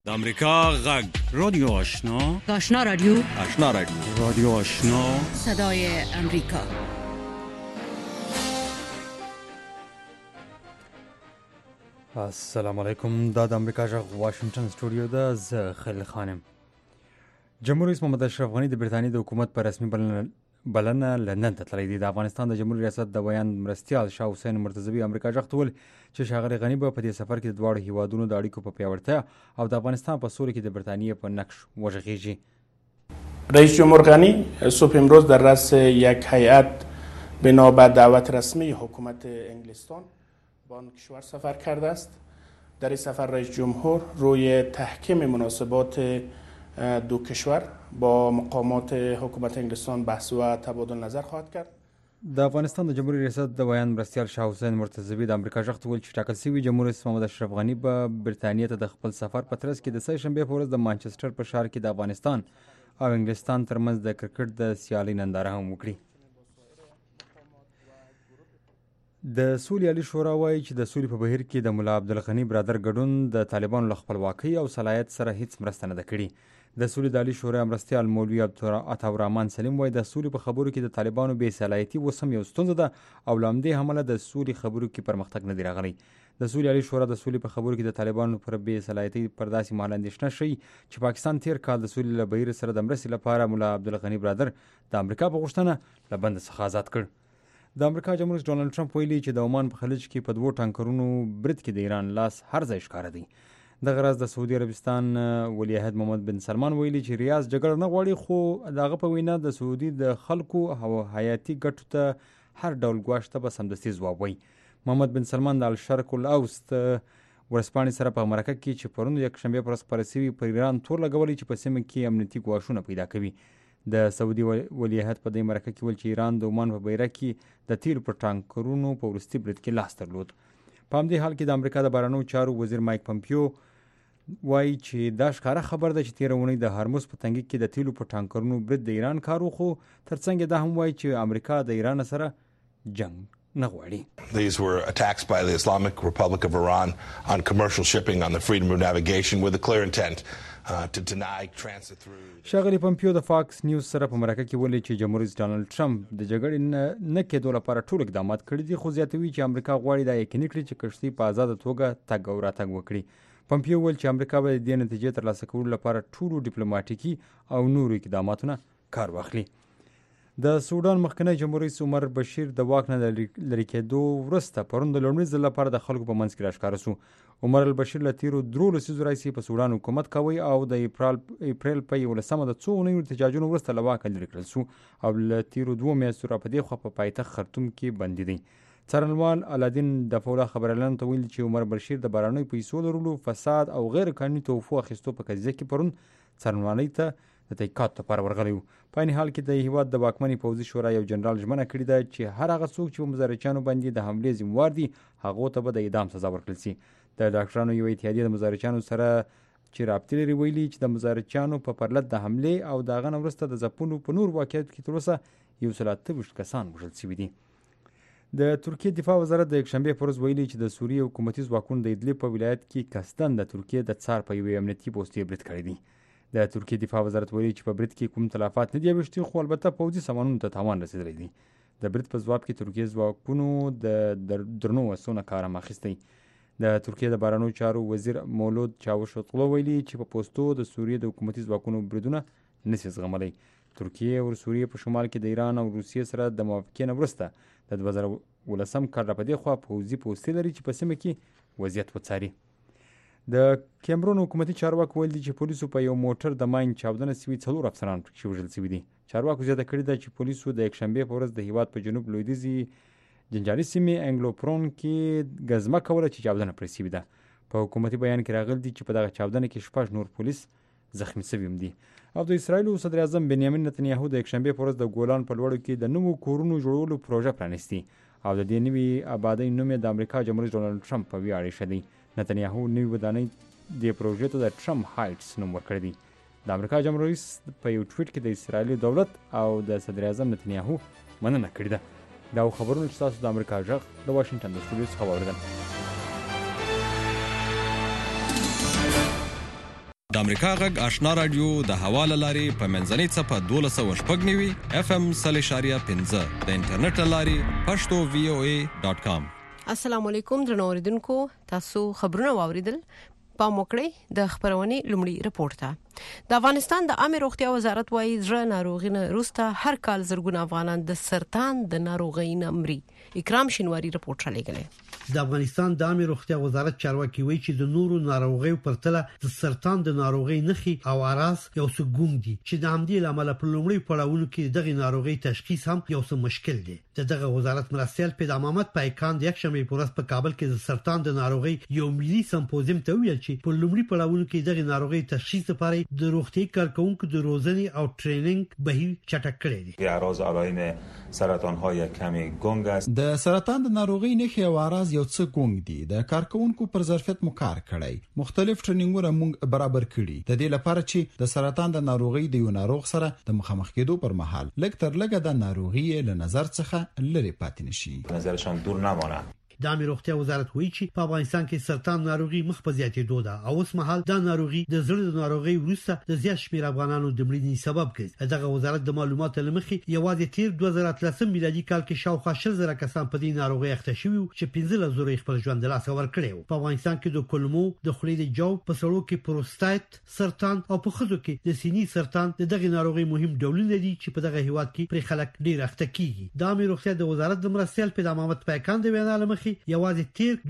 د امریکا غږ رادیو آشنا رادیو رادیو آشنا صدای امریکا. السلام علیکم. دا د امریکا غږ واشنگټن سټوډیو ده. زه خلیل خانم. جمهور رئیس محمد اشرف غنی د برتانیې د حکومت په رسمي بلنه لندن ته تللی دی. د افغانستان د جمهور ریاست د بیان مرستیال شاه حسین مرتضوي امریکا غږ ته وویل چې ښاغلی غني به په دې سفر کې د دواړو هیوادونو د اړیکو په پیاوړتیا او د افغانستان په سوله کې د برتانیې په نقش وغږیږي. رئیس جمهور غنی صبح امروز در رأس یک هیئت بنا به دعوت رسمی حکومت انگلستان به آن کشور سفر کرده است. در این سفر رئیس جمهور روی تحکیم مناسبات دو کشور با مقامات حکومت انگلستان بحث و تبادل نظر خواهد کرد. د افغانستان د جمهور ریاست د بیان مرستیال شاه حسین مرتضوي د امریکا غږ ته وویل چې ټاکل شوي جمهور رئیس محمد اشرف غني به برتانیې ته د خپل سفر په ترڅ کې د سه شنبې په ورځ د مانچسټر په ښار کې د افغانستان او انګلستان ترمنځ د کرکټ د سیالۍ ننداره هم وکړي. د سولې عالي شورا وایي چې د سولې په بهیر کې د ملا عبدالغني برادر ګډون د طالبانو له خپلواکۍ او صلاحیت سره هیڅ مرسته نه ده کړې. د سولې د عالي شورا مرستیال مولوي عطاالرحمن سلیم وایي د سولې په خبرو کې د طالبانو بې صلاحیتي اوس هم یو ستونزه ده او له همدې امله د سولې خبرو کې پرمختګ نه دی راغلی. د سولې عالي شورا د سولې په خبرو کې د طالبانو پر بې صلاحیتي پر داسې مهال اندېښنه ښیي چې پاکستان تیر کال د سولې له بهیر سره د مرستې لپاره ملا عبدالغني برادر د امریکا په غوښتنه له بند څخه آزاد کړ. د امریکا جمهور رئیس ډونالډ ټرمپ ویلي چې د عمان په خلیج کې په 2 ټانکرونو برید کې د ایران لاس هر ځای ښکاره دی. دغه راز د سعودي عربستان ولیعهد محمد بن سلمان ویلي چې ریاض جګړه نه غواړي، خو د هغه په وینا د سعودي د خلکو او حیاتي ګټو ته هر ډول ګواښ ته به سمدستي ځواب وایي. محمد بن سلمان د الشرق الاوسط ورځپاڼې سره په مرکه کې چې پرون یکشنبې په ورځ خپاره شوي پر ایران تور لګولی چې په سیمه کې امنیتي ګواښونه پیدا کوي. د سعودي ولیعهد په دې مرکه کې ویل چې ایران د عمان په بیره کې د تیلو پر ټانکرونو په وروستي برید کې لاس درلود. په همدې حال کې د امریکا د بهرنیو چارو وزیر مایک پمپیو وایي چې دا ښکاره خبر ده چې تېره اونۍ د هرمز په تنګي کې د تیلو په ټانکرونو برید د ایران کار و، خو ترڅنګ دا هم وایي چې امریکا د ایران سره جنگ نه غواړي. These were attacks by the Islamic Republic of Iran on commercial shipping on the freedom of navigation with a clear intent to deny transit through. ښاغلی پمپیو د فاکس نیوز سره په مرکه کې ویلي چې جمهور رئیس ډونالډ ټرمپ د جګړې نه کېدو لپاره ټول اقدامات کړي دي، خو زیاتوي چې امریکا غواړي دا یقیني کړي چې کښتۍ په آزاده توګه تګ او راتګ وکړي. پمپیو ویل چې امریکا به د دې نتیجې ترلاسه کولو لپاره ټولو ډیپلوماټیکي او نورو اقداماتونه کار واخلي. د سودان مخکنی جمهور رئیس عمر بشیر د واک نه لرې کېدو وروسته پرون د لومړي ځل لپاره د خلکو په منځ کې راښکاره شو. عمر البشیر له تیرو 3 لسیزو راهیسې په سودان حکومت کوي او د اپریل په 11 د څو اونیو احتجاجونو وروسته له واکه لرې کړل شو او له تیرو 2 میاشتو را په دې خوا په پایتخت خرطوم کې بندي دی. څارنوال الادین دفوله خبريالانو ته ویل چې عمر بشیر د بهرنیو پیسو لرلو، فساد او غیر قانوني توفو اخیستو په قضیه کې پرون څارنوالۍ ته د تحقیقاتو لپاره ورغلی و. په عین حال کې د هیواد د واکمنې پوځي شورا یو جنرال ژمنه کړې ده چې هر هغه څوک چې په مزارچیانو باندې د حملې ذمهوار دي هغو ته به د اعدام سزا ورکړل شي. د ډاکټرانو یو اتحادیه د مزارچیانو سره چې رابطې لري ویلي چې د مزارچیانو په پرلت د حملې او د هغه نه وروسته د ځپلو په نور واقعیتو کې تر اوسه 128 کسان وژل شوي دي. د ترکیې دفاع وزارت د یکشنبې په ورځ ویلي چې د سوریې حکومتي ځواکونو د ادلب په ولایت کې قصدن د ترکیې د څار په یوې امنیتي پوستې برید کړی دی. د ترکیې دفاع وزارت ویلي چې په برید کې کوم تلفات نه دي اوښتي، خو البته پوځي سامانونو ته تاوان رسېدلی دی. د برید په ځواب کې ترکیې ځواکونو د درنو وسلو نه کار هم اخیستی. د ترکیې د بهرنیو چارو وزیر مولود چاوشوغلو ویلي چې په پوستو د سوریې د حکومتي ځواکونو بریدونه نشي زغملی. ترکیې او سوریې په شمال کې د ایران او روسیې سره د موافقې نه وروسته د 2019 کال را په دې خوا پوځي پوستې لري چې په سیمه کې وضعیت وڅاري. د کیمرون حکومتي چارواکو ویل دي چې پولیسو په یو موټر د ماین چاودنه شوي 4 افسران پکې وژل شوي دي. چارواکو زیاته کړې ده چې پولیسو د یکشنبې په ورځ د هیواد په جنوب لویدیځي جنجالي سیمې انګلوپرون کې ګزمه کوله چې چاودنه پرې شوې ده. په حکومتي بیان کې راغلي دي چې په دغه چاودنه کې 6 نور پولیس زخمی شوي هم دي. او د اسرایلو صدر اعظم بنیامین نتنیاهو د یکشنبې په ورځ د ګولان په لوړو کې د نوو کورونو جوړولو پروژه پرانیستي او د دې نوې آبادۍ نوم یې د امریکا جمهور رئیس ډونالډ ټرمپ په ویاړ ایښی دی. نتنیاهو نوې ودانۍ دې پروژې ته د ټرمپ هایټس نوم ورکړی دی. د امریکا جمهور رئیس په یو ټویټ کې د اسرایلي دولت او د صدر اعظم نتنیاهو مننه کړې ده. دا خبرونه چې تاسو د امریکا غږ د واشنګټن د سټوډیو څخه واوریدل. د امریکا غږ آشنا رادیو د حواله لاري په منځنۍ صفه 1290 FM 0.15 د انټرنیټ لاري pashto.voa.com. السلام علیکم درنو اوریدونکو، تاسو خبرونه واوریدل. په موکړی د خبرونې لومړی رپورټ ته د افغانستان د عامه روغتیا وزارت وايي زړه ناروغي نه روسته هر کال زرګونه افغانان د سرطان د ناروغۍ نه مري. اکرام شینواری رپورټ را لګلې. د افغانستان د عامه روغتیا وزارت چارواکي وایي چې د نورو ناروغیو پرتله د سرطان د ناروغۍ نښې او اعراض یو څه ګونګ دي چې د همدې لامل په لومړی پړاوونو کې دغه ناروغۍ تشخیص هم یو څه مشکل دی. دغه وزارت مرستیال پیدا محمد پایکان د یکشنبه په ورځ په کابل کې د سرطان د ناروغۍ یو ملي سمپوزیم ته ویل چې په لومړی پړاوونو کې دغه ناروغۍ تشخیص لپاره د روغتي کارکونکو د روزنې او ټریننګ بهیر چټک کړی دی. اعراض علائم سرطان های کمی گنگ است. د سرطان د ناروغۍ نښې او اعراض یو څه ګونګ دي. د کارکونکو پر ظرفیت مو کار کړی، مختلف ټریننګونه موږ برابر کړي د دې لپاره چې د سرطان د ناروغۍ د یو ناروغ سره د مخامخ کېدو پر مهال لږ تر لږه د ناروغۍ له نظر څخه لري پاتې نشي، نظرشان دور نمانه. د عامه روغتیا وزارت وایي چې په افغانستان کې سرطان ناروغي مخ په زیاتېدو ده او اوس مهال دا ناروغي د زړه د ناروغي وروسته د زیات شمېر افغانانو د مړینې سبب ګرځي. دغه وزارت د معلوماتو لمخې یوازې تیر 2013 میلادي کال کې شاوخوا 100,000 کسان په دې ناروغي اخته شوي او چې 15,000 خپل ژوند له لاسه ورکړي وو. په افغانستان کې د کولمو، د خولې د جو، په سړو کې پروستات سرطان او په خزو کې د سینې سرطان دغه ناروغي مهم ډولونه دي چې په دغه هیواد کې پر خلک ډیر اخته کیږي. د عامه روغتیا د وزارت د مرستیال پیدا محمد پایکان د وینا لمخې یوازې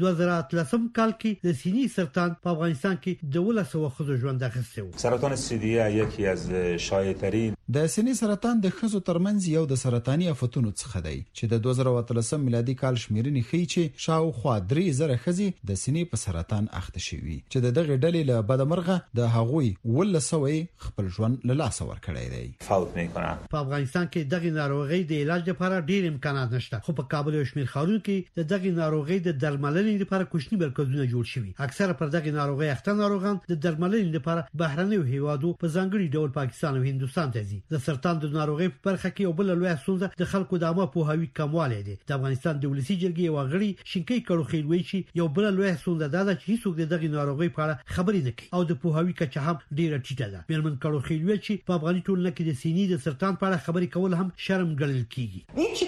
2013 کال کې د سینې سرطان په افغانستان کې د 1200 خزو ژوند اخیسته و. سرطان سینه یکی از شایع‌ترین د سینې سرطان د خزو ترمنځ یو د سرطاني آفتونو څخه دی چې د 2013 میلادي کال شمیرنې ښیي چې شاوخوا 3,000 خزې د سینې په سرطان اخته شوي چې دغه ډلې له بدمرغه د هغوی 100 خپل ژوند له لاسه ورکړی دی. فوت میکنه. په افغانستان کې دغه ناروغي د علاج لپاره ډیر امکانات نشته، خو په کابل او شمیر ښارونو کې دغه ناروغي د درملنې لپاره کوچني مرکزونه جوړ شوي. اکثره پر دغه ناروغي اخته ناروغان د درملنې لپاره بهرنیو هیوادو په ځانګړي ډول پاکستان او هندستان ته ځي. د سرطان د ناروغي په برخه کې یو بل لوی ستونزه د خلکو د عامه پوهاوي کموالی دی. د افغانستان د ولسی جرګې یو غړي شینکي کړوخیل وایي چې یو بل لوی ستونزه دا ده چې هیڅوک دغه ناروغي په اړه خبرې نه کوي او د پوهاوي کچه هم ډیره ټیټه ده. میرمن کړوخیل وایي چې په افغاني ټولنه کې د سینې د سرطان په اړه خبرې کول هم شرم ګڼل کیږي.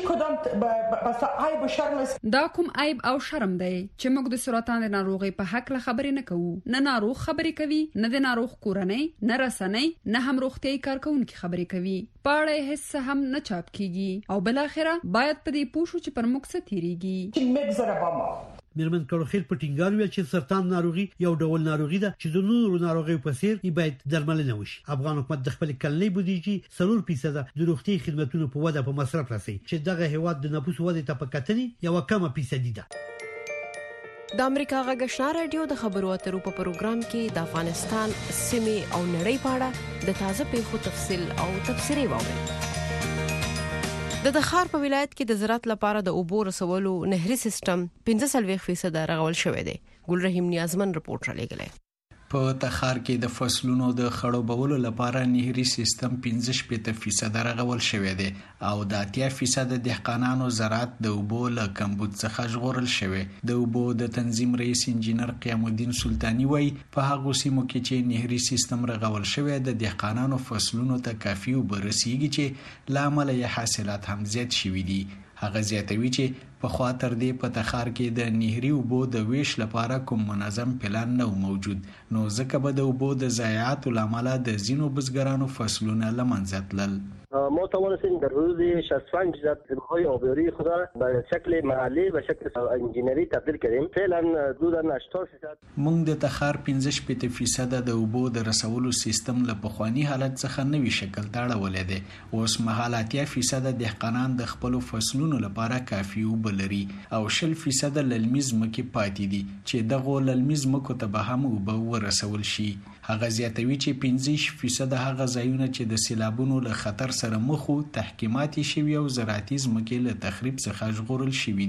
دا کوم عیب او شرم دی چې موږ د سرطان د ناروغي په حق له خبرې نه کوو. نه ناروغ خبرې کوي، نه د ناروغ کورنۍ، نه رسنۍ، نه هم روغتي کارکونکو خبرې کوي. پاړې هیڅ هم نه چاپ کیږي او بل اخره باید په دې پوښو چې پر موږ څه تیریږي. میرمن کړوخیل په ټینګار ویل چې سرطان ناروغي یو ډول ناروغي ده چې د نورو ناروغیو په څیر باید درملنه وشي. افغان حکومت د خپل کلنۍ بودیجې 3% د روغتي خدماتو په وده په مصرف راسي چې دغه هیواد د نفوس وده ته په کتنې یو کمه فیصدي ده. د امریکا غږ آشنا رادیو د خبرو اترو په پروګرام کې د افغانستان سیمې او نړۍ په اړه د تازه پیښو تفصیل او تبصرې واورئ. د تخار په ولایت کې د زراعت لپاره د اوبو رسولو نهري سیستم 95% رغول شوی دی. ګل رحیم نیازمن رپورټ را لګلې. په تخار کې د فصلونو د خړوبولو لپاره نهري سیستم 95% رغول شوی دی او د 80% دهقانانو زراعت د اوبو له کمبود څخه ژغورل شوی. د اوبو د تنظیم رئیس انجینر قیام الدین سلطانی وایي په هغه سیمو کې چې نهري سیستم رغول شوی د دهقانانو فصلونو ته کافي اوبه رسیږي چې لامل یې حاصلات هم زیات شوي دي. هغه زیاتوي چې په خاطر دې په تخار کې د نهري اوبو د ویش لپاره کوم منظم پلان نه موجود، نو ځکه به د اوبو د ضایعاتو لامل د زینو بزګرانو فصلونه له منځه تلل. ما توانستیم در حدود 65% زمین‌های آبیاری خود را به شکل محلی و شکل انجینری تبدیل کردیم. فعلا حدود 80% موږ د تخار 15% د اوبو د رسولو سیستم له پخوانی حالت څخه نوي شکل ته اړولې دي. اوس مهال 80% دهقانان د خپل فصلونو لپاره کافي اوبه لري او 20% للمیز مکه پاتې دي چې دغه للمیز مکو ته به هم اوبه ورسول شي. هغه زیاتوي چې 15% هغه ځایونه چې د سیلابونو له خطر سره مخ وو تحکیمات شوي او زراعتي ځمکې له تخریب څخه ژغورل شوي دي.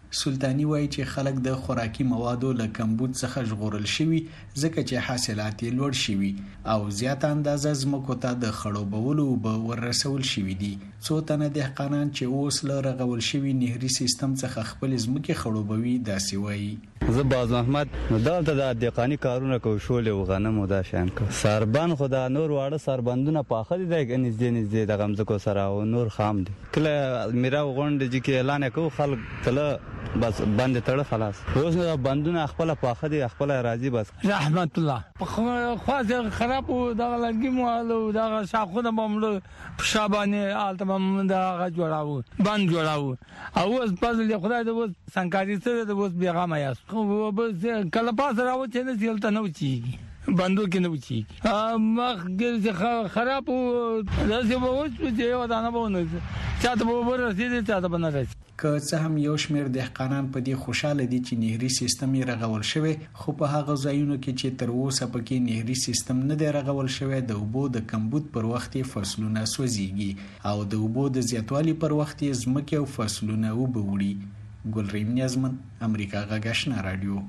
سلطانی وایي چې خلک د خوراکي موادو له کمبود څخه ژغورل شوي ځکه چې حاصلات یې لوړ شوي او زیاته اندازه ځمکو ته د خړوبولو اوبه ورسول شوي دي. څو تنه دهقانان چې اوس له رغول شوي نهري سیستم څخه خپل ځمکې خړوبوي داسې وایي. زه باز محمد دلته د دهقاني کارونه کوم شولې او غنم او دا شان کو سربان خدا نور واړه سربندونه پاخه دي د نږدې د غمزکو سره او نور خام دي. کله میرا غونډه چې اعلان کو خلک تله بس بند تړه خلاص اوس نو بندونه خپل پاخه دي خپل راضي بس. رحمت الله خو خراب دا لګي مو دا شاخونه بملو شابانه التمام دا جوړاو بند جوړاو او اوس په دې خدای د اوس سنکاري سره د اوس بیغامه یاس خو بس کله پاس راو چې نه سیلته نه وچی بندو کې نه وچی مخ خراب لازم اوس چې یو دانه بونه چاته به ورسېږي چاته به نه رسېږي. که څه هم یو شمېر دهقانان په دې خوشاله دي چې نهري سیستم یې رغول شوی خو په هغه ځایونو کې چې تر اوسه پکې نهري سیستم نه دی رغول شوی د اوبو د کمبود پر وخت فصلونه سوځيږي او د اوبو د زیاتوالي پر وخت ځمکې او فصلونه وبوړي. ګلریم نیازمن امریکا غږ آشنا رادیو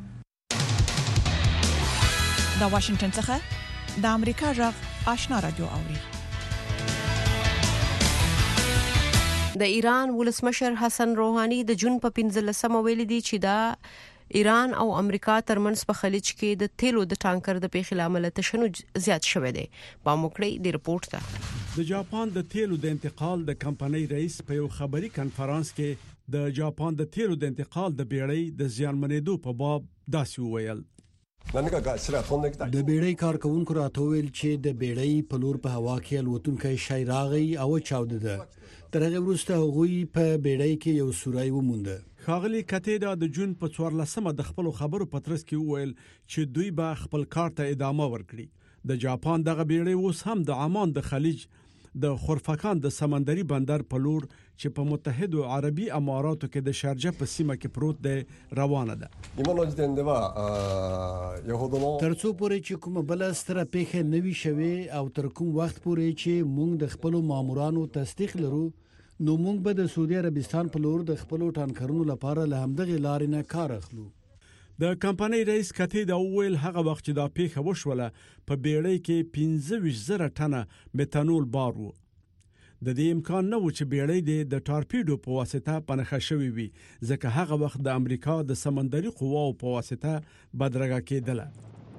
د واشنگټن څخه د امریکا غږ آشنا رادیو اوري. د ایران ولسمشر حسن روحاني د جون په 15مه ویلي دی چې دا ایران او امریکا ترمنځ په خلیج کې د تیلو د ټانکر د پیښې لامل تشنج زیات شوی دی. په موکړی د رپورت ته د جاپان د تیلو د انتقال د کمپنۍ رئیس په یو خبري کانفرنس کې د جاپان د تیلو د انتقال د بیړۍ د زیانمنېدو په باب داسې وویل. د بیړۍ کارکونکو راټول چې د بیړۍ په لور په هوا کې الوتونکي شای راغی او چاوده ده. تر هغه وروسته غوي په بیړۍ کې یو سورای ومونده. خاغلی کتیدا د جون په 14مه د خپل خبرو پترس کې وویل چې دوی به خپل کار ته ادامه ورکړي. د جاپان دغه بیړۍ اوس هم د عمان د خلیج د خورفکان د سمندري بندر په لور چې په متحده عربي اماراتو کې د شارجه په سیمه کې پروت دی روانه ده. ترڅو پورې چې کومه بل ستره پیښه نوي شوي او تر کوم وخت پورې چې موږ د خپل مامورانو تصدیق لرو نو موږ به د سعودي عربستان په لور د خپل ټانکرونو لپاره له همدغه لارې نه کار اخلو. د کمپنۍ رئیس کتیدا وویل هغه وخت چې دا پیښه وشوله په بیړۍ کې 15,000 ټنه میتانول بار وو. د دې امکان نه و چې بیړۍ د ټارپیډو په واسطه پنهخه شوې وي ځکه هغه وخت د امریکا د سمندري قواو په واسطه بدرګه کېدله.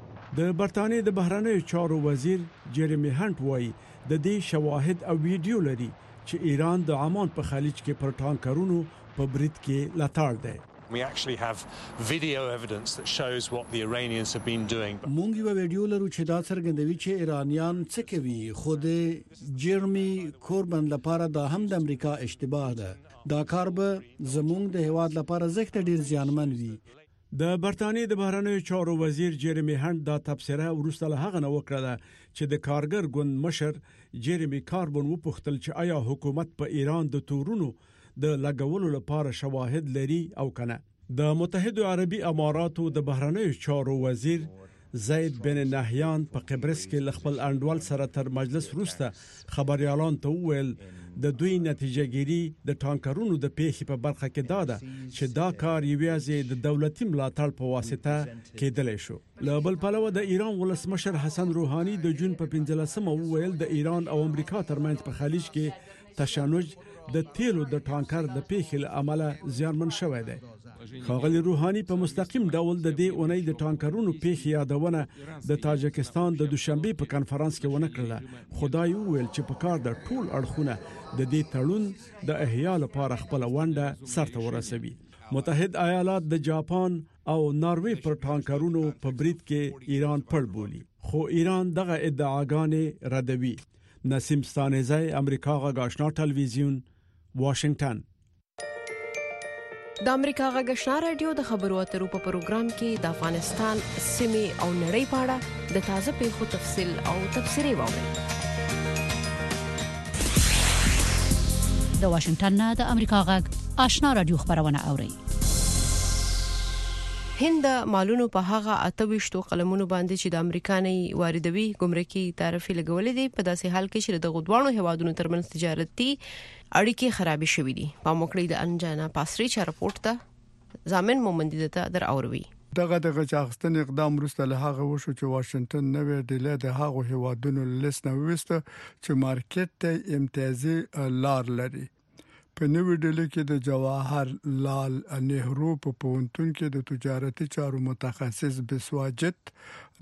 د برتانیې د بهرنیو چارو وزیر جیرمی هانت وایي د دې شواهد او ویډیو لري چې ایران د عمان په خلیج کې پر ټانکرونو په برید کې لاتار دی. We actually have video evidence that shows what the Iranians have been doing. مونږ یو ویډیو لرو چې دا څرګندوي چې ایرانیان څه کوي. خو د جیرمی کوربن لپاره دا هم د امریکا اشتباه ده. دا کار به زموږ د هواد لپاره زښت ډیر زیانمن وي. د برتانیې د بهرنیو چارو وزیر جیرمی هانت دا تبصره ورسته له هغه نه وکړه چې د کارګر ګوند مشر جیرمی کاربن وپوښتل چې آیا حکومت په ایران د تورونو د لګولو لپاره شواهد لري او کنه. د متحده عربي اماراتو د بهرنیو چارو وزیر زید بن نهیان په قبرس کې خپل انډول سره تر مجلس وروسته خبريالان ته وویل د دوی نتیجهګيري د ټانکرونو د پیښې په برخه کې دا ده چې دا کار یوازې د دولتي ملاتړ په واسطه کېدلی شو. له بل پلوه د ایران ولسمشر حسن روحاني د جون په 15مه وویل د ایران او امریکا ترمنځ په خلیج کې تشنج د تیلو د ټانکر د پیښې له امله زیانمن شوی دی. خاغلی روحاني په مستقیم ډول د دې اونۍ د ټانکرونو پیښې یادونه د تاجکستان د دوشنبه په کانفرنس کې ونه کړله. خدای وویل چې په کار د ټول اړخونه د دې تړون د احیا لپاره خپل ونده سرته ورسوي. متحد ایالات د جاپان او ناروې پر ټانکرونو په برید کې ایران پړ بولی خو ایران دغه ادعاګانې ردوي. نسیم ستانزی امریکا غږ آشنا ټلویزیون واشنگټن. د امریکا غږ آشنا رادیو د خبرو اترو په پروګرام کې د افغانستان سیمې او نړۍ په اړه د تازه پیښو تفصیل او تبصرې واورئ. د واشنگټن نه د امریکا غږ آشنا رادیو خبرونه اورئ. هند مالونو په هغه 28 قلمونو باندې چې د امریکا نه واردوي ګمرکي تعرفې لګولې دي په داسې حال کې چې د غوډوانو هوادونو ترمنځ تجارتي اړیکې خرابې شوې دي. په موکړی د انجانا پاسری چا رپورت ته ضامن مومندي ته در اوروي دغه چاغستن اقدام وروسته له هغه وشو چې واشنگټن نوې ډیله د هغو هیوادونو لیست نه وسته چې مارکیټ ته امتیازي لار لري. په نوې ډیله کې د جواهر لال نهرو په پونتون کې د تجارتي چارو متخصص بسواجت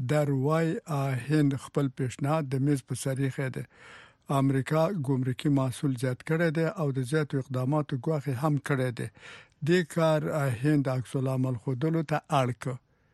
دروای هند خپل پیشنهاد د میز په سریخه ده. امریکا ګمرکي محصول زیات کړی دی او د زیاتو اقداماتو غوښه هم کړی دی. د کار هند عکس العمل خودلو ته اړ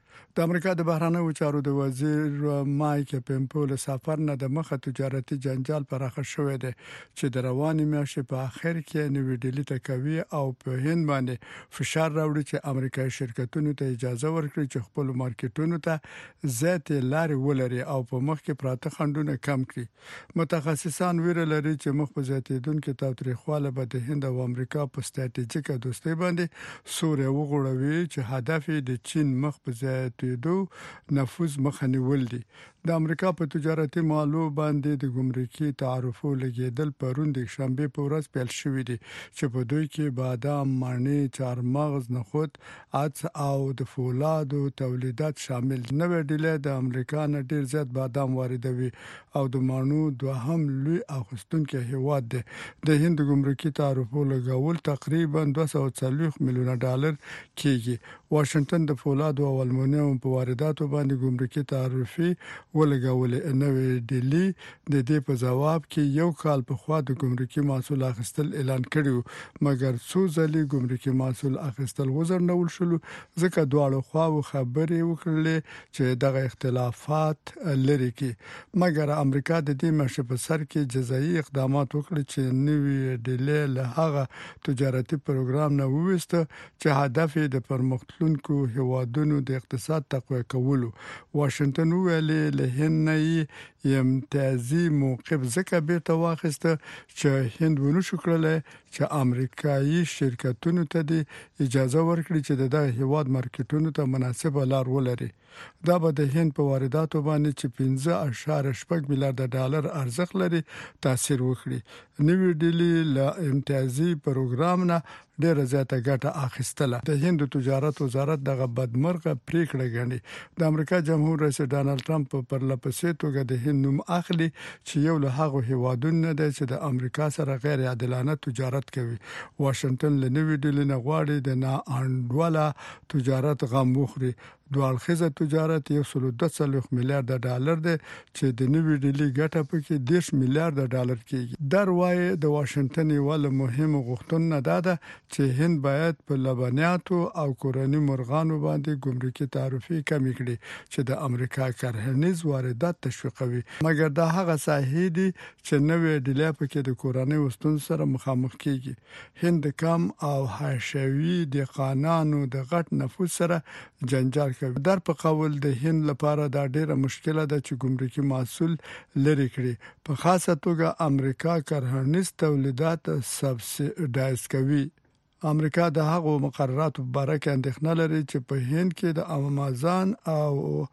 د امریکا د بهرانه چارو د وزیر مایک پمپو له سفر نه د مخه تجارتي جنجال پراخه شوې ده چې د رواني میاشتې په اخر کې نوې ډیلي ته کوي او په هند باندې فشار راوړي چې امریکایي شرکتونو ته اجازه ورکړي چې خپل مارکیټونو ته زیات لارې ولري او په مخ کې پراته خندونه کم کړي. متخصصان ویره لري چې مخ په زیاتیدونکو تاوتریخواله به د هند او امریکا په ستراتیژیکه دوستۍ باندې سوري وغوړوي چې هدف د چین مخ په زیات دو نفوذ مخنیول دي. د امریکا په تجارتي مالو باندې د ګمرکي تعرفو لګیدل پرون د شنبه په ورځ پیل شوې دي چې په دوی کې بادام، مڼې، چارمغز، نخود، عدس او د فولادو تولیدات شامل دي. نوې ډیله د امریکا نه ډیر زیات بادام واردوي او د مڼو دوهم لوی اخستونکو هیواد دی. د هند ګمرکي تعرفو لګول تقریبا 240 میلیون ډالر کیږي. واشنگټن د فولادو او المونیم په وارداتو باندې ګمرکي تعرفي ولګولې. نوې ډیلی د دې په جواب کې یو کال په خوا د ګمرکي محصول اخیستل اعلان کړو، مګر څو ځلې ګمرکي محصول اخیستل وزرنول شول ځکه دواړو خواو خبرې وکړلې چې دغه اختلافات لري کې. مګر امریکا د دې مشه په سر کې جزایي اقدامات وکړي چې نوې ډیلی له هغه تجارتي پروګرام نه وویسته چې هدف یې د پرمختلونکو هیوادونو د اقتصاد تقویه کول. واشنگټن ویلي له هند نه امتیازي موقف ځکه بیرته واخیسته چې هند ونه شو کړلای چې امریکایي شرکتونو ته د اجازه ورکړي چې د هیواد مارکیټونو ته مناسبه لار ولري. دا به د هند په وارداتو باندې چې 15.8 میلیارډ ډالر ارزښت لري تاثیر وکړي. نوې ډیلی له امتیازي پروګرام نه ډیره زیاته ګټه اخیستله. د هند تجارت وزارت دغه بدمرغه پریکړه غني. د امریکا جمهور رئیس ډانلډ ټرمپ پر لپسې توګه د هند نوم اخلي چې یو له هغه هیوادونو نه دی چې د امریکا سره غیر عادلانه تجارت کوي. واشنگټن له نوې ډیلی نه غواړي د ناانډوله تجارت غم وخوري. دوالخیزه تجارت 1.2 میلیارډ ډالر دی چې د نوې ډیلی ګټه پکې 10 میلیارډ ډالر کېږي. دروای د واشنگټن یو مهم غوښتنه ده چې هند باید په لبنیاتو او کورني مرغانو باندې ګمرکي تعرفې کمې کړي چې د امریکا کرهنیز واردات تشویقوي. مګر دا هغه ساحې دي چې نوې ډیلی پکې د کورنۍ وستون سره مخامخ کیږي. هند کم او حاشوي د قانونو د غټ نفوذ سره جنجال کوي. در په قول د هند لپاره دا ډیره مشکله ده چې ګمرکي محصول لري کړي. په خاصه توګه امریکا کرهنیز تولیدات سبسایډایز کوي. امریکا د هغو مقرراتو په اړه کې اندېښنه لري چې په هند کې د امازون او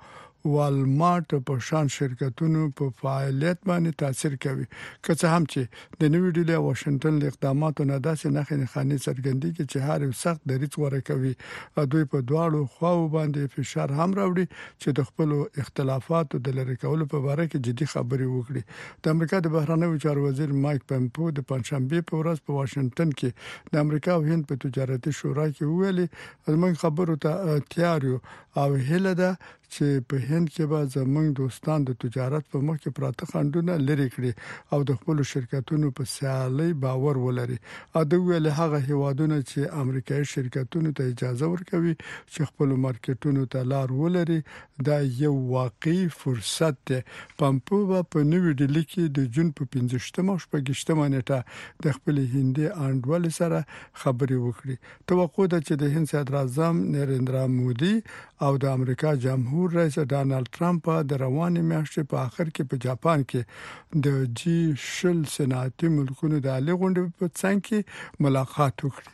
والمارت په شان شرکتونو په فعالیت باندې تاثیر کوي. که څه هم چې د نوې ډیلی واشنگټن له اقداماتو نه داسې نښې څرګندېږي چې هر یو سخت دریځ غوره کوي. دوی په دواړو خواو باندې فشار هم راوړي چې د خپل اختلافاتو د لری کولو په اړه کې جدي خبرې وکړي. د امریکا د بهرنیو چارو وزیر مایک پمپو د پنځشنبه په ورځ په واشنگټن کې د امریکا او هند په تجارتي شورا کې ویلي موږ خبرو ته تیار یو او هله ده چې په هند کې به زموږ دوستان د تجارت په مخ کې پراته خنډونه لري کړي او د خپل شرکتونو په سیالي باور ولري. د ویل هغه هیوادونه چې امریکایي شرکتونو ته اجازه ورکوي چې خپل مارکیټونو ته لار ولري دا یو واقعي فرصت دی. پمپو په نوې ډیلی کې د جون په 15 او 16 نیټه د خپل هندي انډول سره خبرې وکړي. توقع ده چې د هند صدر اعظم نریندرا مودي او د امریکا جمهور رئیس ډانلډ ټرمپ د روانې میاشتې په اخر کې په جاپان کې د G20 صنعتي ملکونو د عالی غونډې په څنګ کې ملاقات وکړي.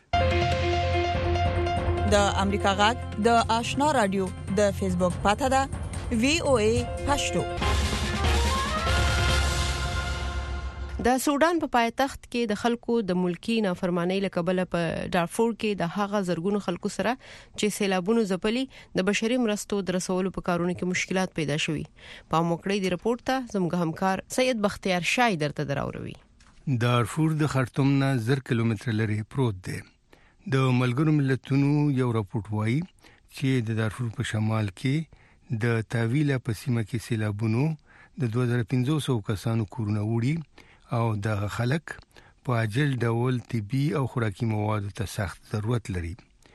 د امریکا غږ د آشنا رادیو د فیسبوک پاڼه ده VOA پښتو. د سودان په پایتخت کې د خلکو د ملکی نافرمانی له کبله په دارفور کې د هغه زرګونو خلکو سره چې سیلابونو ځپلي د بشري مرستو د رسولو په کارونو کې مشکلات پیدا شوي. په موکړې دی رپورت ته زموږ همکار سید بختیار شاه درته دراوروي. دارفور د خرطوم نه 10 کیلومتر لري پروت دی. د ملګرو ملتونو یو راپور وایي چې د دارفور په شمال کې د تاویلا په سیمه کې سیلابونو د 2500 کسانو کورونه وړي او د خلک په عاجل ډول طبي او خوراکي موادو ته سخت ضرورت لري.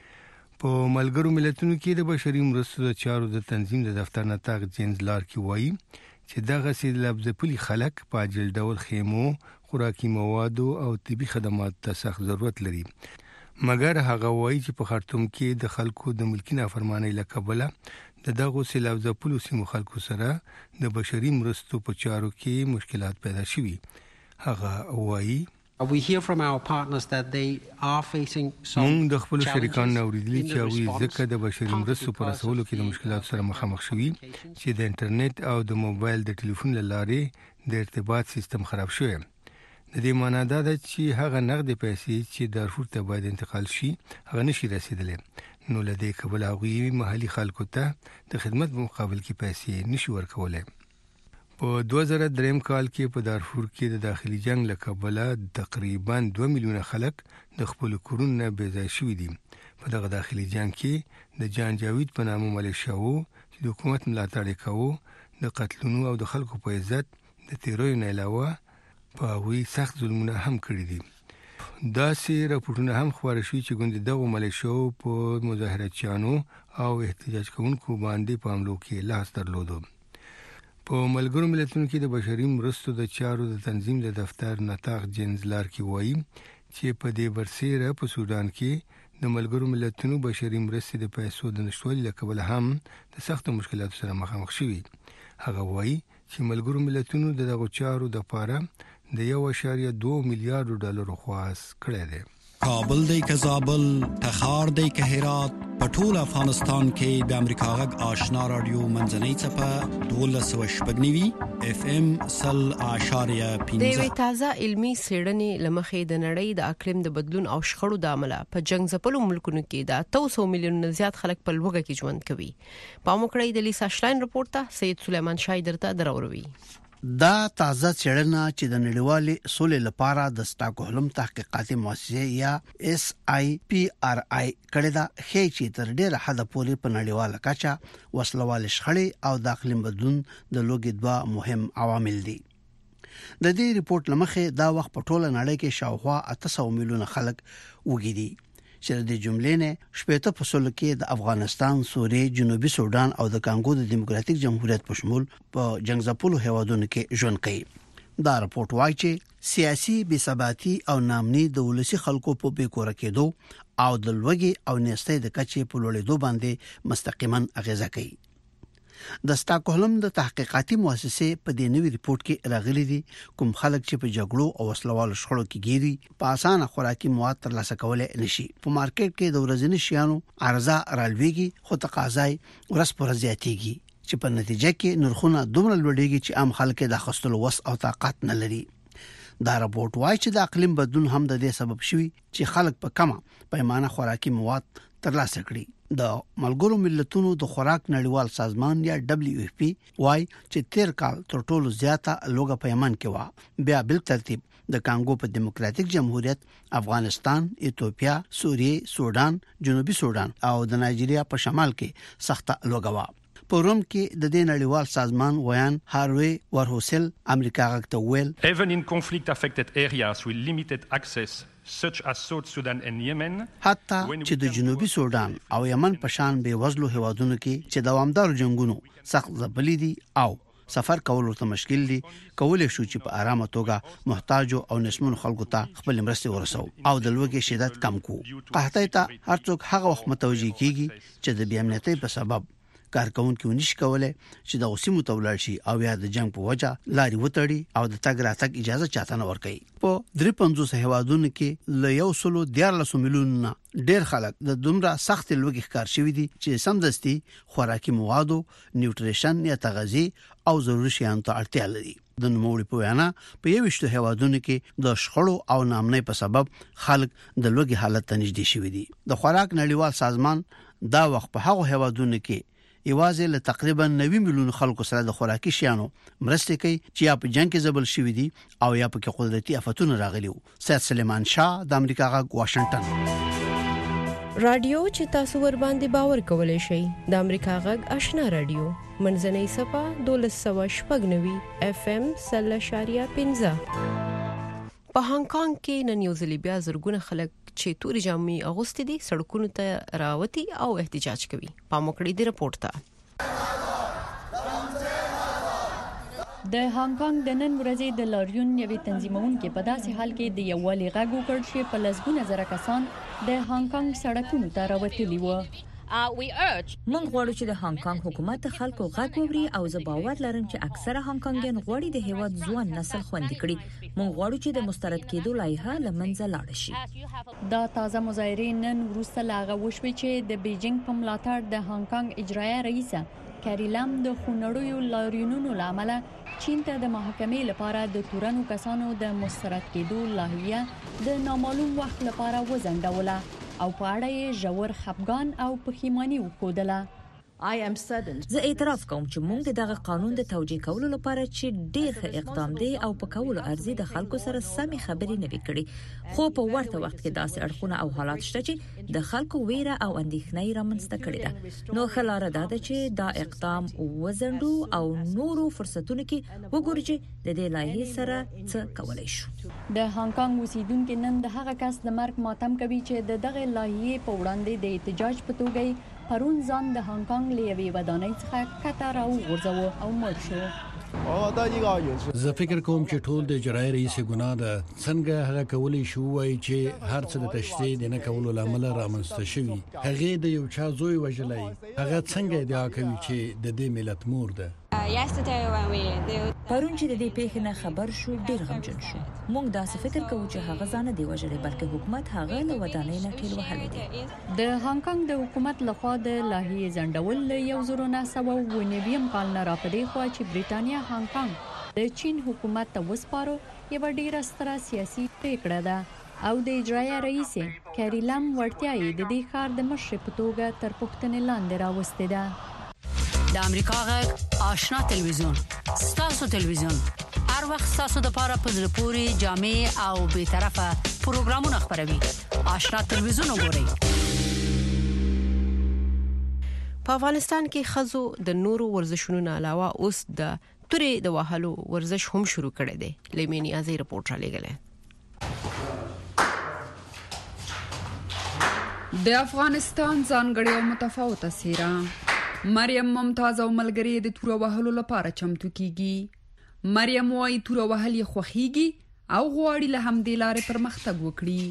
په ملګرو ملتونو کې د بشري مرستو د چارو د تنظیم د دفتر نتاق جینز لارکی وایي چې دغه سیلاب ځپلي خلک په عاجل ډول خیمو، خوراکي موادو او طبي خدماتو ته سخت ضرورت لري. مګر هغه وایي چې په خرطوم کې د خلکو د ملکی نافرمانی له کبله د دغه سیلاب ځپلو سیمو خلکو سره د بشري مرستو په چارو کې مشکلات پیدا شوي. هغه وایي We hear from our partners that they are facing some موږ د خپل شریکانو اوریدلي چې هغوی ځکه د بشري مرستو پر رسولو کې د مشکلاتو سره مخامخ شوي چې د انټرنیټ او د موبایل د ټلیفون له لارې د ارتباط سیستم خراب شوی. د دې معنی دا ده چې هغه نقد پیسې چې دارفور ته باید انتقال شي هغه نشي رسیدلی. نو له دې کبله هغوی محلي خلکو ته د خدمت په مقابل کې پیسې نشي ورکولی. په 2003 کال کې په دارفور کې د داخلي جنگ له کبله تقریبا 2 میلیونه خلک د خپل کورونو نه بې ځای شوي دي. په دغه داخلي جنگ کې د جان جاوید په نامه ملیشیاوو چې د حکومت ملاتړ کوي د قتلونو او د خلکو په عزت د تیروي نه علاوه په وی سخت ظلمونه هم کړی دي. دا سي راپورټونه هم خبره شوي چې ګوند دغه ملیشیاو په مظاهراتچیانو او احتجاج کوونکو باندې په حملو کې لاس درلودو. په ملګرو ملتونو کې د بشري مرستو د چارو د تنظیم د دفتر نتاق جینز لارکی وایي چې په دې برسېره په سودان کې د ملګرو ملتونو بشري مرستې د پیسو د نشټوالي له کبله هم د سختو مشکلاتو سره مخامخ شوي. هغه وایي چې ملګرو ملتونو د دغو چارو لپاره د 1.2 میلیارډ ډالر خواست کړی دی. کابل دی که زابل، تخار دی که هرات، په ټول افغانستان کې د امریکا غږ آشنا رادیو منځنۍ څپه 1290 FM 0.15 د یوې تازه علمي څېړنې له مخې د نړۍ د اقلیم د بدلون او شخړو د امله په جنګ ځپلو ملکونو کې د 800 میلیون زیات خلک په لوږه کې ژوند کوي. په موکړې د لیسا شلاین رپورت ته سید سلیمان شاه درته دراوروي. دا تازه څېړنه چې د نړیوالې سولې لپاره د سټاکهولم تحقیقاتي مؤسسه یا SIPRI کړه دا هي چې تر ډیره حد پورې په نړیواله کچه وسلوال شخړې او د اقلیم بدلون د لوګي دوا مهم عوامل دي. د دې ریپورت لمخې دا وخت په ټوله نړۍ کې شاوخوا 800 میلیونه خلک وګړي دي چې د جملې نه شپږ فصل کې د افغانستان، سوریه، جنوبي سودان او د کانګو د دیموکراتیک جمهوریت په شمول په جنگ ځپلو هیوادونو کې ژوند کوي. دا رپورت وايي چې سیاسي بې ثباتي او نامني د ولسی خلکو په بیکوره کېدو او د لوګي او نېستۍ د کچې په لوړېدو باندې مستقیما اغیزه کوي. د سټاکهولم د تحقیقاتي مؤسسې په دې نوي ریپورت کې راغلي دي کوم خلک چې په جګړو او وسلوالو شخړو کې ګیري په اسانه خوراکي مواد ترلاسه کولای نشي. په مارکیټ کې د ورځني شیانو عرضه رالويږي خو تقاضای ورځ پر ورځ زیاتېږي چې په نتیجه کې نرخونه دومره لوړېږي چې عام خلک د خستلو وس او طاقت نه لري. دا رپورت وايي چې د اقلیم بدلون هم د دې سبب شوی چې خلک په کمه پیمانه خوراکي مواد ترلاسه کړي. د ملګرو ملتونو د خوراک نړیوال سازمان یا WFP وايي چې تیر کال تر ټولو زیاته لوګه په یمن کې و. بیا بل ترتیب د کانګو په دیموکراتیک جمهوریت، افغانستان، ایتوپیا، سوریه، سودان، جنوبي سودان او د نایجیریا په شمال کې سخته لوګه و. په روم کې د دې نړیوال سازمان ویان هاروي ورهوسل امریکا غږ ویل Even in conflict affected areas with limited access such as South Sudan and Yemen حتی چې د جنوبي سودان او یمن په شان به وزلو هیوادونو کې چې دوامدار جنگونو سخت ځپلي دي او سفر کول ته مشکل دي کولای شو چې په آرامه توګه محتاج او نسمن خلکو ته خپل مرسته ورسو او د لوګي شدت کم کو. قحطۍ ته هر څوک هغه وخت متوجي کیږي چې د بې امنیتۍ په سبب کارکونکو ونیش کوله چې د اوسمو تولل شي او یا د جنگ په وجه لاري وټړي او د تګ راتګ اجازه چاته نه ورکړي. په 350 هیوادونو کې ل 114 میلیون ډیر خلک د دومره سخت لوګي ښکار شوی دي چې سمدستي خوراکي موادو، نیوټریشن یا تغذیه او ضروري شیانو ته اړتیا لري. د نوموړي په وینا په 21 هیوادونو کې د شخړو او نامنۍ په سبب خلک د لوږې حالت ته نږدې شوي دي. د خوراک نړیوال سازمان دا وخت په هغو هیوادونو کې ایوازه له تقریبا 90 میلیون خلکو سره د خوراکي شیانو مرسته کوي چې یا په جنگ کې زبل شوی دي او یا په کې قدرتي آفتونه راغلي وو. سید سلیمان شاه د امریکا غږ واشنگټن. رادیو چې تاسو ور باندې باور کولای شئ د امریکا غږ آشنا رادیو منځنۍ صفه 1290 FM 0.15 په هانګ کانګ کې نن یو ځل بیا زرګونه خلک چې توري جامې اغوستي دي سړکونو ته راوتي او احتجاج کوي. پاموکړی دی رپورټ ته. د هانګ کانګ د نن ورځې د لاریون یوې تنظیمونکو په داسې حال کې د یووالي غږ وکړ چې په لسګونه زره کسان د هانګ کانګ سړکونو ته راوتلي وو. موږ غواړو چې د هانګ کانګ حکومت د خلکو غږ واوري او زه باور لرم چې اکثره هانګ کانګیان غواړي د هیواد ځوان نسل خوندي کړي. موږ غواړو چې د مسترد کېدو لایحه له منځه لاړ شي. دا تازه مظاهرې نن وروسته لاغه وشوي چې د بیجینګ په ملاتړ د هانګ کانګ اجرایه رئیسه کری لام د خونړیو لاریونونو لامل چین ته د محاکمې لپاره د تورنو کسانو د مسترد کېدو لایحه د نامعلوم وخت لپاره وځنډوله او په اړه یې ژور خفګان او پښیماني وښودله. زه اعتراف کوم چې موږ دغه قانون د توجیه کولو لپاره چې ډېر ښه اقدام دی او په کولو ارزي د خلکو سره سمې خبرې نه وکړي، خو په ورته وخت کې داسې اړخونه او حالات شته چې د خلکو ویره او اندېښنه رامنځته کړې ده. نو خلاره ده چې دا اقدام وزندو او نورو فرصتونو کې وګورو چې د دې لایحې سره څه کولای شو. د هانګ کانګ اوسیدونکو نن د هغه کس د مرګ ماتم کوي چې دغه لایحې په وړاندې د احتجاج په توګه پرون ځان د هانګ کانګ لیوي ودانۍ څخه کتر او غورځو او مړ شو. زه فکر کوم چې ټول د اجرایي رئیس ګناه ده. څنګه هغه کولی شو وای چې هر څه د تشدید نه کولو لامل رامنځته شوی؟ هغه د یو چا زوی وژلای. هغه څنګه ادعا کوي چې د دې ملت مور ده؟ پرون چې د دې پیښې نه خبر شو ډیر غمجن شو. موږ داسې فکر کوو چې هغه ځان دی وژلې بلکې حکومت هغه له ودانۍ نه ټیل وهلی دی. د هانګ کانګ د حکومت لخوا د لایحې ځنډول 1990 کال نه راپدې خو چې بریټانیا هانګ کانګ د چین حکومت ته وسپارو یو ډیره ستره سیاسي پریکړه ده او د اجرایه رئیس کری لام وړتیا یې د دې ښار د مشر په توګه تر پوښتنې لاندې راوستې ده. د امریکا غږ آشنا تلویزیون ستاسو تلویزیون هر وخت ستاسو د لپاره په زړه پورې جامع او به طرفه پروګرامونه خبروي. آشنا تلویزیون وګورئ. په افغانستان کې خزو د نورو ورزشونو نه علاوه اوس د توري د وهلو ورزش هم شروع کړي دي. لیمینی ازي رپورټ را لګلې. د افغانستان ځانګړی او متفاوته څیره مریم ممتاز او ملګری د تور وهلو لپاره چمتو کیږي. مریم وايي تور وهل یې خوخيږي او غواړي له همدې لارې پرمختګ وکړي.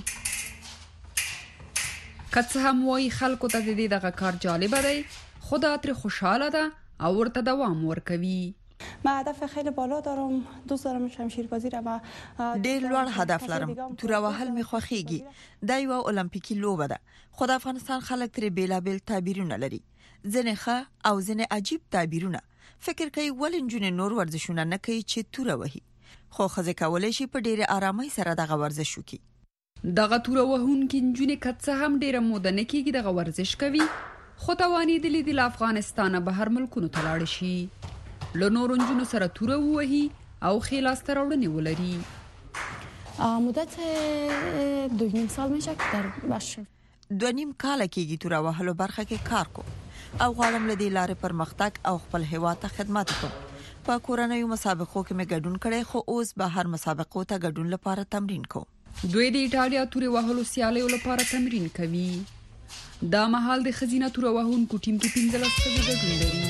کڅ هم وايي خلکو ته د دې دغه کار جالب دی، خدا تر خوشاله ده او ورته دوام ورکوي. ما هدف خیلی بالا دارم، دوست دارم شمشیربازی را ما ډیر لوړ هدف لرم. تور وهل می خوخيږي. دا یو اولمپیکي لوبه ده. خو د افغانستان خلک تر بیلابل تعبیرونه لري. ځنې ښه او ځنې عجیب تعبیرونه. فکر کوي ولې جنې نور ورزشونه نه کوي چې تور وهي. خو خزه کولای شي په ډیره آرامۍ سره دغه ورزش وکړي. دغه تور وهونکي جنې کڅه هم ډیره مودنه کېږي دغه ورزش کوي. خو توانې د افغانستان بهر ملکونو ته لاړ شي. له نورو جنونو سره تور وهي او خلاص ترورنی ولري. مدت 2.5 سال میشه که در باشم. 2.5 کال کېږي تور وهلو برخه کې کار کوم او غواړم له دې لارې پرمختګ او خپل هیواد ته خدمت وکړم. په کورنیو مسابقو کې مې ګډون کړی خو اوس به هر مسابقو ته ګډون لپاره تمرین کوم. دوی د ایټالیا تور وهلو سیالیو لپاره تمرین کوي. دا مهال د خزینه تور وهونکو ټیم کې 15 ښځې ګډون لري.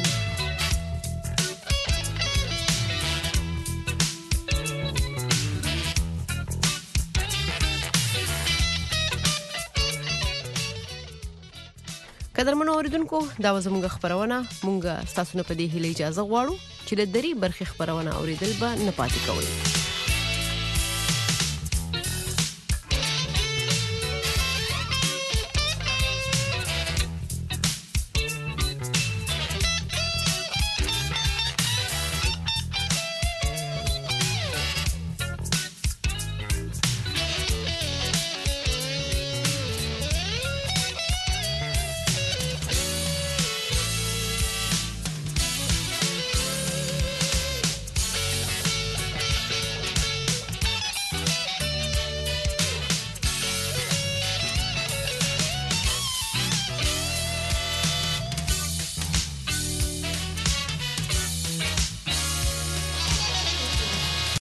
قدرمنو اوریدونکو دا زموږ خبرونه مونږه تاسو نه په دې هیله اجازه غواړو چې د دری برخې خبرونه اوریدل به نه پاتې کوئ.